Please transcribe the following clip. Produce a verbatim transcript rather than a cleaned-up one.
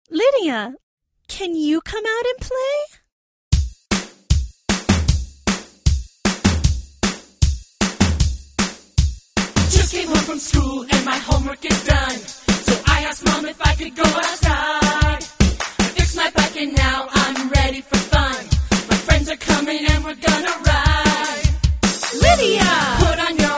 Lydia, can you come out and play? Just came home from school and my homework is done. So I asked Mom if I could go outside. I fixed my bike and now I'm ready for fun. My friends are coming and we're gonna ride. Lydia! Put on your